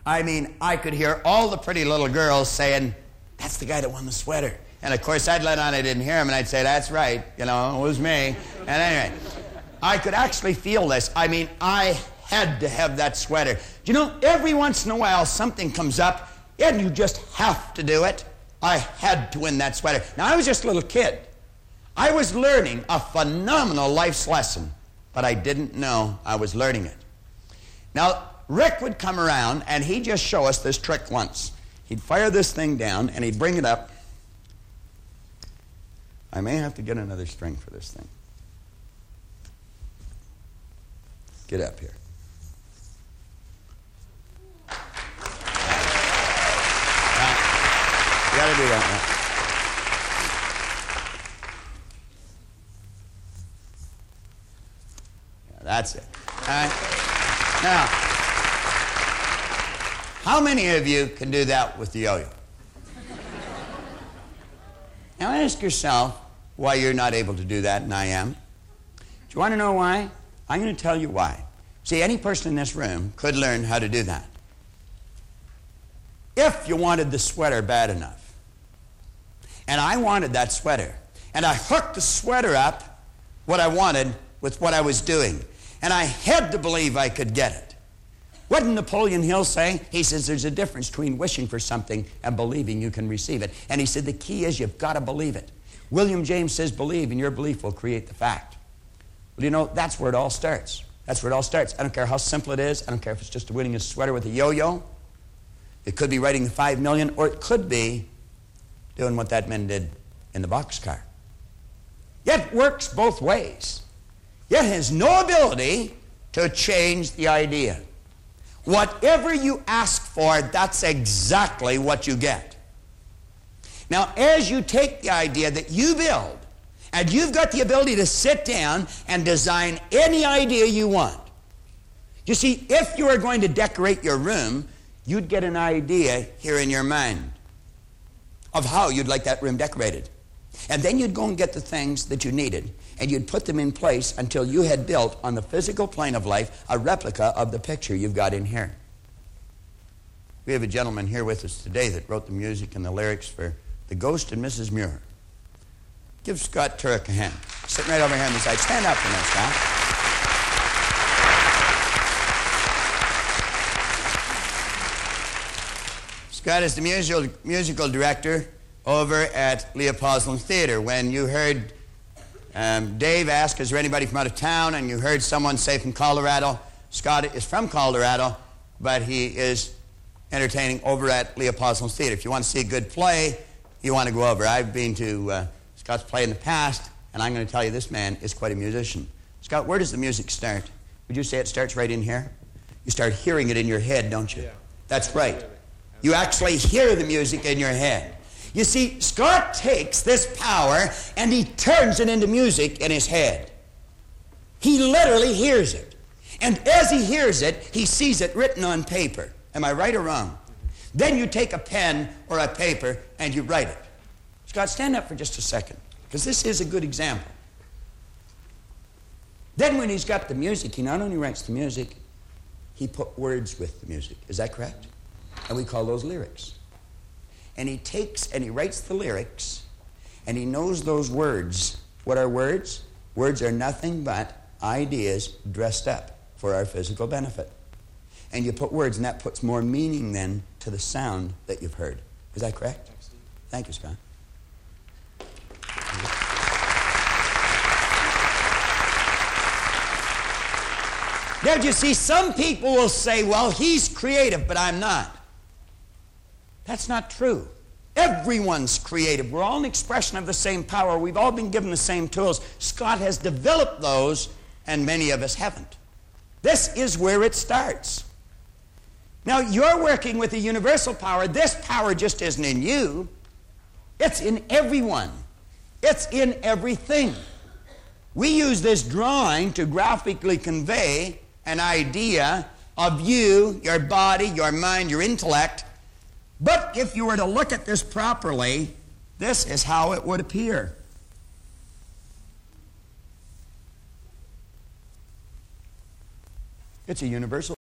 I mean, I could hear all the pretty little girls saying, "That's the guy that won the sweater." And of course, I'd let on I didn't hear him, and I'd say, "That's right, you know, it was me." And anyway, I could actually feel this. I mean, I had to have that sweater. Do you know, every once in a while something comes up, and you just have to do it. I had to win that sweater. Now, I was just a little kid. I was learning a phenomenal life's lesson, but I didn't know I was learning it. Now, Rick would come around, and he'd just show us this trick once. He'd fire this thing down, and he'd bring it up. I may have to get another string for this thing. Get up here. You got to do that now. Yeah, that's it. All right. Now, how many of you can do that with the yo-yo? Now ask yourself why you're not able to do that, and I am. Do you want to know why? I'm going to tell you why. See, any person in this room could learn how to do that. If you wanted the sweater bad enough, and I wanted that sweater, and I hooked the sweater up, what I wanted, with what I was doing, and I had to believe I could get it. What did Napoleon Hill say? He says there's a difference between wishing for something and believing you can receive it. And he said the key is you've got to believe it. William James says believe, and your belief will create the fact. Well, you know, that's where it all starts. That's where it all starts. I don't care how simple it is. I don't care if it's just winning a sweater with a yo-yo. It could be writing the 5 million, or it could be doing what that man did in the boxcar. It works both ways. It has no ability to change the idea. Whatever you ask for, that's exactly what you get. Now, as you take the idea that you build, and you've got the ability to sit down and design any idea you want. You see, if you are going to decorate your room, you'd get an idea here in your mind of how you'd like that room decorated. And then you'd go and get the things that you needed, and you'd put them in place until you had built on the physical plane of life a replica of the picture you've got in here. We have a gentleman here with us today that wrote the music and the lyrics for The Ghost and Mrs. Muir. Give Scott Turek a hand. Sitting right over here on the side. Stand up for me, Scott. Scott is the musical director over at Leopoldson Theater. When you heard Dave ask, is there anybody from out of town, and you heard someone say from Colorado, Scott is from Colorado, but he is entertaining over at Leopoldson Theater. If you want to see a good play, you want to go over. I've been to Scott's play in the past, and I'm going to tell you this man is quite a musician. Scott, where does the music start? Would you say it starts right in here? You start hearing it in your head, don't you? Yeah. That's right. You actually hear the music in your head. You see, Scott takes this power and he turns it into music in his head. He literally hears it. And as he hears it, he sees it written on paper. Am I right or wrong? Then you take a pen or a paper and you write it. Scott, stand up for just a second, because this is a good example. Then when he's got the music, he not only writes the music, he put words with the music. Is that correct? And we call those lyrics. And he takes and he writes the lyrics, and he knows those words. What are words? Words are nothing but ideas dressed up for our physical benefit. And you put words, and that puts more meaning then to the sound that you've heard. Is that correct? Thank you, Scott. Now, you see, some people will say, well, he's creative, but I'm not. That's not true. Everyone's creative. We're all an expression of the same power. We've all been given the same tools. Scott has developed those, and many of us haven't. This is where it starts. Now, you're working with a universal power. This power just isn't in you. It's in everyone. It's in everything. We use this drawing to graphically convey an idea of you, your body, your mind, your intellect. But if you were to look at this properly, this is how it would appear. It's a universal